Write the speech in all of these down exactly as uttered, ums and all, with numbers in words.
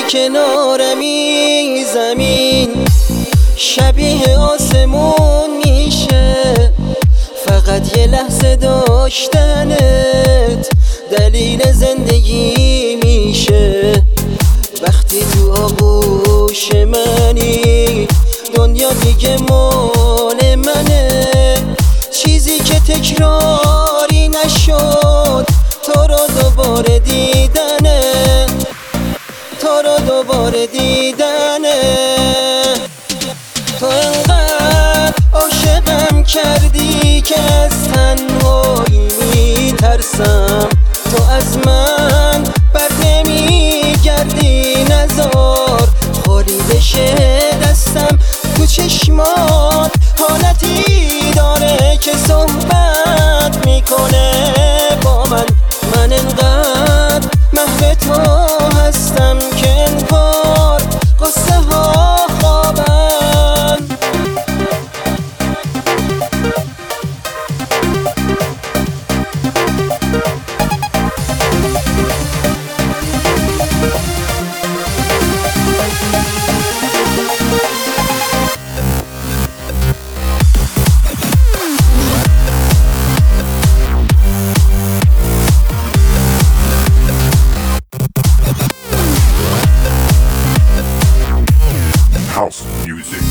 کنارمی زمین شبیه آسمون میشه، فقط یه لحظه داشتنت دلیل زندگی میشه. وقتی تو آغوش منی دنیا دیگه مال منه، چیزی که تکراری نشد تو رو دوباره دیدنه، تو رو دوباره دیدنه. تو انقدر عاشقم کردی که از تنهایی میترسم، تو از من بر نمیگردی، نزار خالی بشه دستم. تو چشمات حالتی داره که صحبت میکنه با من، من انقدر محو تو هستم که انگار قصه ها خوابن. House music.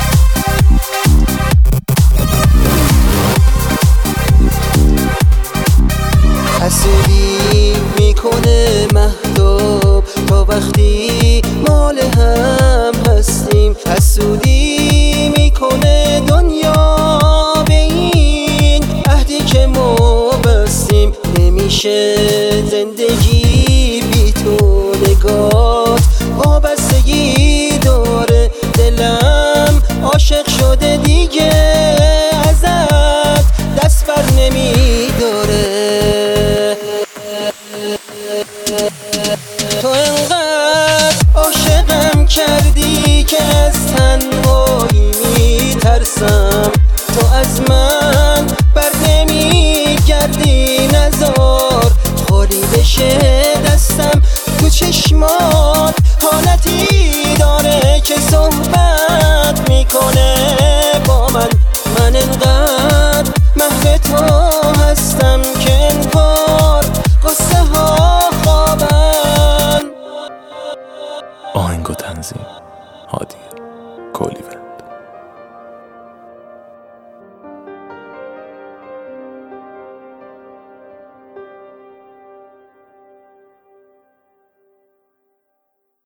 حسودی میکنه مهتاب تا وقتی مال هم هستیم، حسودی میکنه دنیا به این عهدی که ما بستیم. نمیشه زندگی بی تو، نگات وابستگی داره، دلم عاشق شده دیگه ازت دست بر نمیداره. تو انقدر عاشقم کردی که از تنهایی میترسم، تو از من بر نمیگردی، نزار خالی بشه دستم. تو چشمات حالتی داره که صحبت میکنه با من، من انقدر محو تو هستم که انگار قصه ها خوابن. آهنگ و تنظیم هادیه.